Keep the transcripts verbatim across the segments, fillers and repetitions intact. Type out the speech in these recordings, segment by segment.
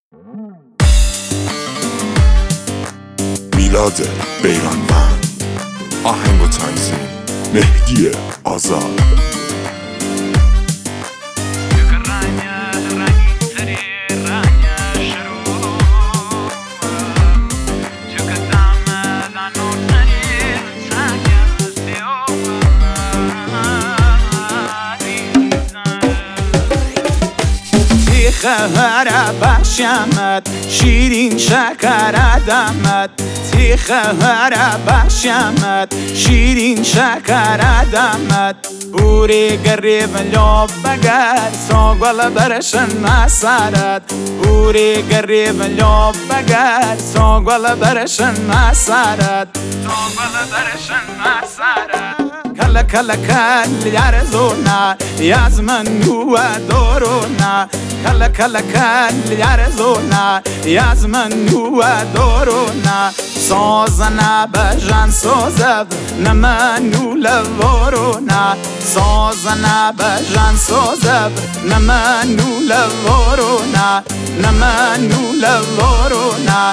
میلاد بیرانوند، آهنگ و تنظیم مهدی آزاد. خهر بخشمت شیرین شکر دمت، تی خهر بخشمت شیرین شکر دمت. بوری قریب لب بگر ساگل برشن مسرت، بوری قریب لب بگر ساگل برشن مسرت، ساگل برشن مسرت. کل کل کل یارزونا یازمن نو دورونا، کل کل کل یارزونا یازمن نو دورونا. سازنا بجان سازد نمانو لورونا، سازنا بجان سازد نمانو لورونا، نمانو لورونا.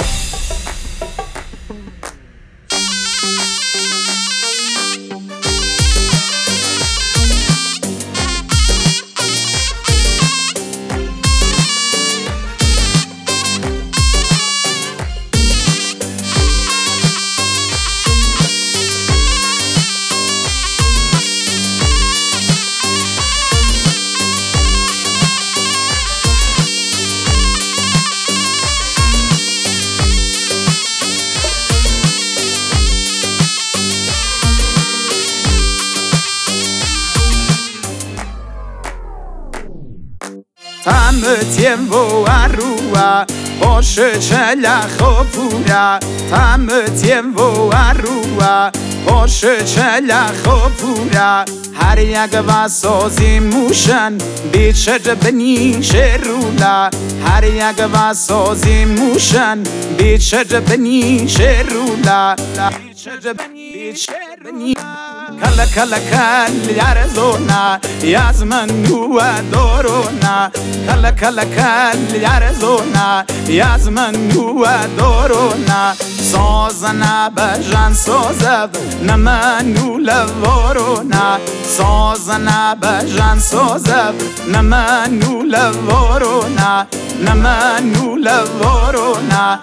تمتیم و اروه باشه چلا خوبورا، تمتیم و اروه باشه چلا خوبورا. هر یک واسازی موشن بیچه بنیش رولا، هر یک واسازی موشن بیچه بنیش رولا، بیچه بنیش رولا. کل کل کل یارزونا یازمن نو دورونا، کل کل کل یارزونا یازمن نو دورونا. سازنا بجان سازد نمانو لورونا، سازنا بجان سازد نمانو لورونا، نمانو لورونا.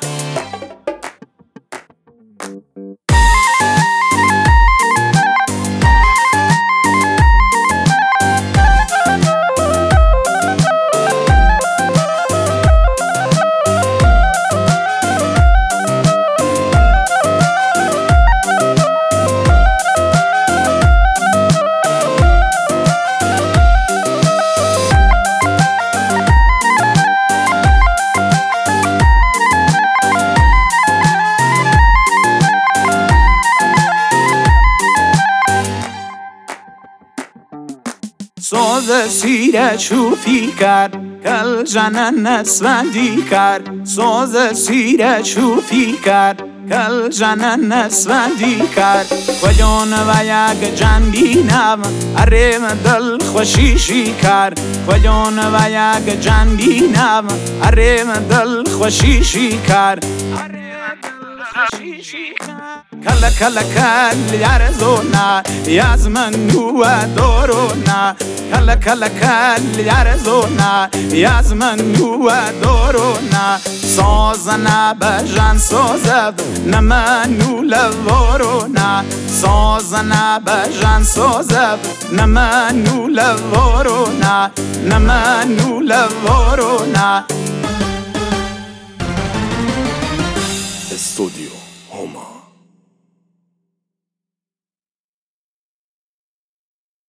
سوز سیره چوفی کرد کل جنن اسفندی کرد، سوز سیره چوفی کرد کل جنن اسفندی کرد. کجان و یک جن بینم ارم دل خوشیشی کرد، کجان و یک جن بینم ارم دل خوشیشی کرد. کل کل کل یارزونا یازمن نو دورونا، کل کل کل یارزونا یازمن نو دورونا. سازنا بجان سازد نمانو لورونا، سازنا بجان سازد نمانو لورونا، نمانو لورونا. استودیو